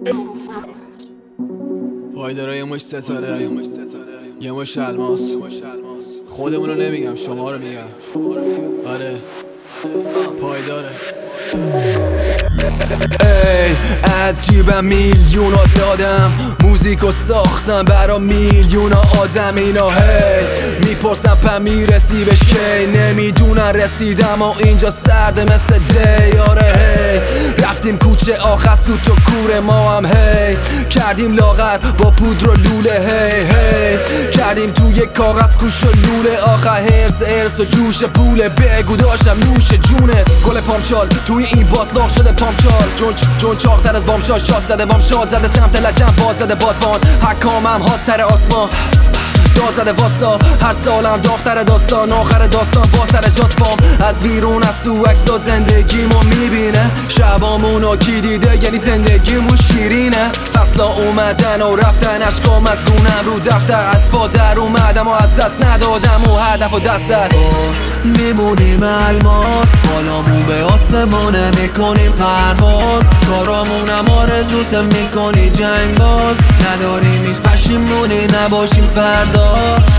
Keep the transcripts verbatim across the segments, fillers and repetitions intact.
پایدارا یه مش ستاره یه مش الماس خودمونو نمیگم شما رو میگم آره پایداره. ای از جیبم میلیونا دادم موزیکو ساختم برا میلیونا آدم اینا هی میپرسم پا میرسی بهش کی نمیدونن رسیدم و اینجا سرده مثل دیاره هی رفتیم کوچه آخر تو تو کوره ما هم هی کردیم لاغر با پودر و لوله هی هی کردیم توی کاغذ کوش و لوله آخر هرس ارس و جوش پوله بگو داشتم نوش جونت گل پامچال توی این باطلاق شده پامچال جون جون چاقتر از بامشا شاد زده بام شاد زده سمت لجم باد زده بادبان حکامم هاتر آسمان داد زده واسا هر سالم داختر داستان آخر داستان با سر جاسپام از بیرون از تو عکسا زندگیمو میبینه شبامونو کی دیده یعنی زندگیمون شیرینه فصلا اومدن و رفتن اشکام از گونم رو دفتر از پا در اومدم و از دست ندادم و هدف و دست دست میمونیم الماس بالامون به آسمونه میکنیم پرواز کارامونم آرزوت میکنی جنگ باز نداریم هیچ پشیمونی نباشیم فردا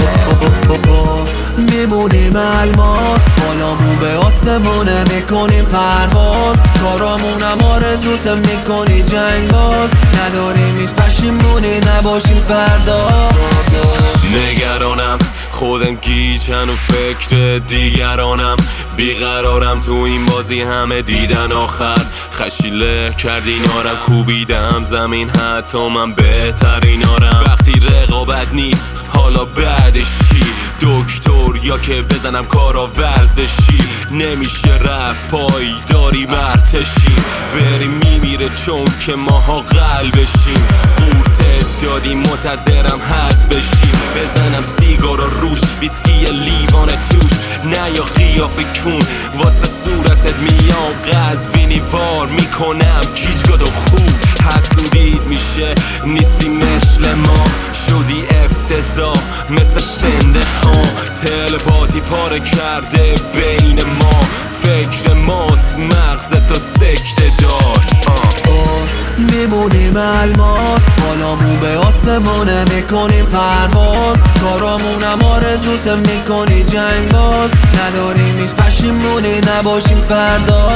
میمونیم الماس بالامون به آسمونه میکنیم پرواز کارامونم آرزوت میکنی جنگ باز نداریم هیچ پشیمونی نباشیم فردا نگرانم خودم گیجن و فکر دیگرانم بیقرارم تو این بازی همه دیدن آخر خشیله کردین آرم کوبیدم زمین حتی من بهترین آرم وقتی رقابت نیست حالا بعدش چی دکتر یا که بزنم کارا ورزشی نمیشه رفت پایداری مرتشی بریم میمیره چون که ماها قلبشیم قورته دادیم منتظرم حذف بشیم بزنم سیگار و روش ویسکی لیوان توش نه یا قیافه کون واسه صورتت میام قزوینی وار میکنم گیجگاد و خوب حسودید میشه نیستی مثل ما شدی افتضاح مثل شنده ها تلپاتی پاره کرده بین ما فکر ماست مغز تو سکته دار میمونیم الماس بالامون به آسمونه میکنیم پرواز کارامونم آرزوت میکنی جنگ باز نداریم هیچ پشیمونی نباشیم فردا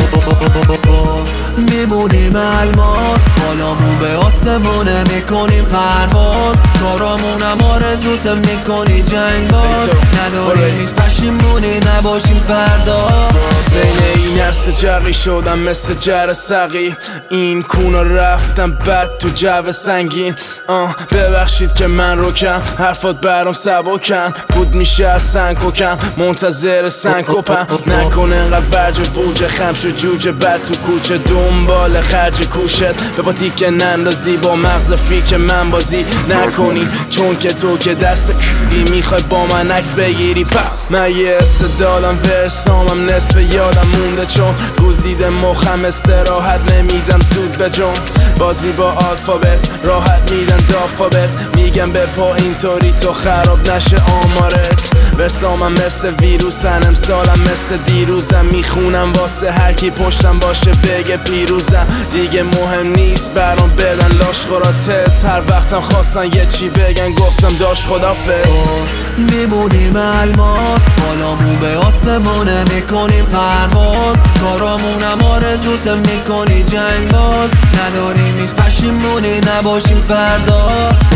میمونیم الماس بالامون به آسمونه میکنیم پرواز کارامونم آرزوت میکنی جنگ باز نداریم هیچ پشیمونی نباشیم فردا بین این عرصه جرقی شدم مثل جر سقی این کونا رفتم بد تو جو سنگین آه ببخشید که من روکم حرفات برام سبکن بود میشه از سنگ کم منتظر سنگ کپم نکنه انقدر ورج و بوجه خمش و جوجه بد تو کوچه دنبال خرج کوشت به با تیکه نندازی با مغز فیک من بازی نکنی چون که تو که دست بگیری میخوای با من عکس بگیری پا من یه استدالم ورسامم نصف یادم مونده چون گزیده مخم استراحت نمیدم زود به جون بازی با آلفابت راحت میدن دافابت میگم به پا اینطوری تو خراب نشه آمارت ورسامم مثل ویروسن امسالم مثل دیروزم میخونم واسه هر کی پشتم باشه بگه پیروزم دیگه مهم نیست برام بدن لاشخورا تست هر وقتم خواستن یه چی بگن گفتم داش خدافظ میمونیم الماس بالامون به آسمونه میکنیم پرواز کارامونم آرزوت میکنی جنگ باز نداریم هیچ پشیمونی نباشیم فردا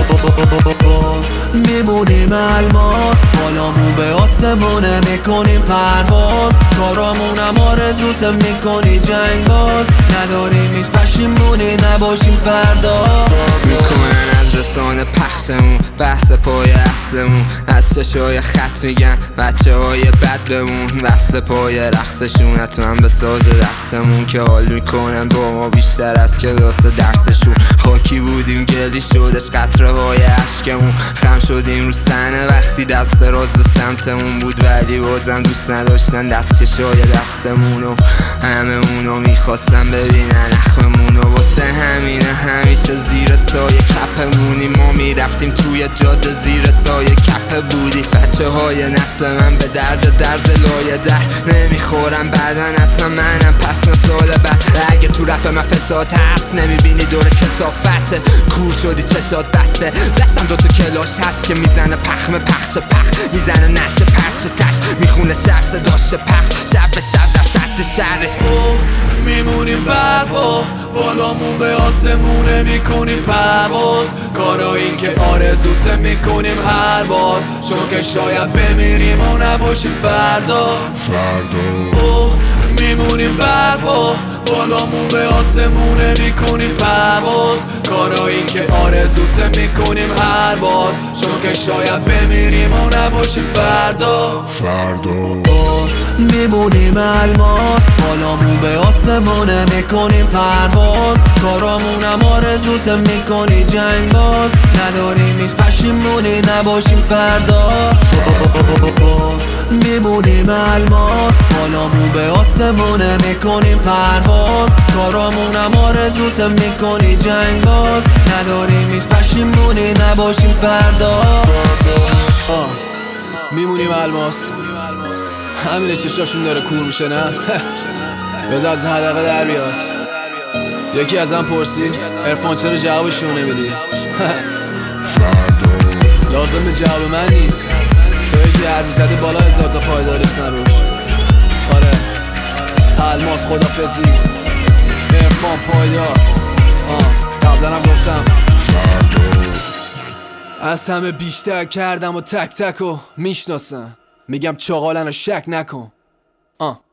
میمونیم الماس بالامون به آسمونه میکنیم پرواز کارامونم آرزوت میکنی جنگ باز نداریم هیچ پشیمونی نباشیم فردا میکنن از رسانه پخشمون بحث پای اصلمون از چشای خط میگن بچه های بد بمون وصل پای رقصشون حتما به ساز دستمون که حال میکنن با ما بیشتر از کلاس درسشون خاکی بودیم گلی شدش قطره های عشقمون خم شدیم رو صحنه وقتی دست راز به سمتمون بود ولی بازم دوست نداشتن دست چشای دستمونو همه اونو میخواستن ببینن اخممونو واسه همینه همیشه زیر سایه کپمونی ما میرفتیم توی جاده زیر سایه کپ بودی بچه های نسل مثل من به درد درز لایه در نمیخورم بدن حتی منم پس نسال بعد اگه تو رپ من فساد هست نمیبینی دور کسافته کور شدی چشات بسته دستم دوتا کلاش هست که میزنه پخم پخش پخ میزنه نشه پرچ تش میخونه شهر صداش پخش شب به شب در سطح شهرش میمونیم برپا بالامون به آسمونه میکنیم پرواز کارا این که آرزوته میکنیم هر بار چون که شاید بمیریم و نباشیم فردا فردا میمونیم برپا بالامون به آسمونه میکنیم پرواز کارا این که آرزوته میکنیم هر بار چون که شاید بمیریم و نباشیم فردا فردا میمونیم الماس بالامون به آسمونه میکنیم پرواز کارامونم آرزوته میکنی جنگ باز نداریم هیچ پشیمونی نباشیم فردا میمونیم الماس بالامون به آسمونه میکنیم پرواز کارامونم آرزوته میکنی جنگ باز نداریم هیچ پشیمونی نباشیم فردا میمونیم الماس همینه چشاشون داره کور میشه نه بذار از حدقه در بیاد یکی ازم پرسید عرفان چرا جوابشون نمیدی لازم به جواب من نیست تو یکی حرفی زده بالا هزار تا پایدار ریختن روش آره الماس خدافظی عرفان پایدار قبلا هم گفتم از همه بیشتر کردم و تک تک و میشناسم میگم چاقالن رو شک نکن آه